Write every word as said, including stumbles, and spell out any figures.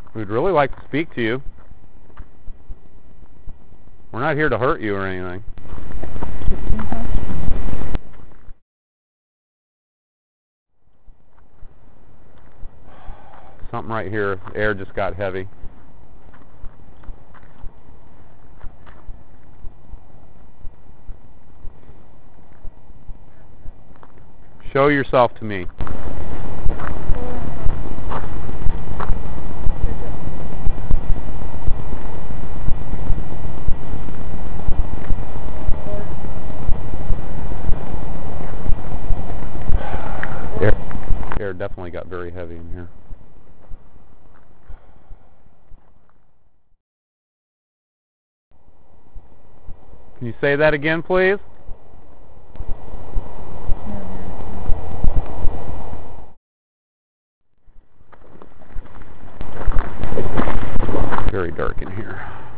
We'd really like to speak to you. We're not here to hurt you or anything. Something right here. Air just got heavy. Show yourself to me. Air, air definitely got very heavy in here. Can you say that again, please? Very dark in here.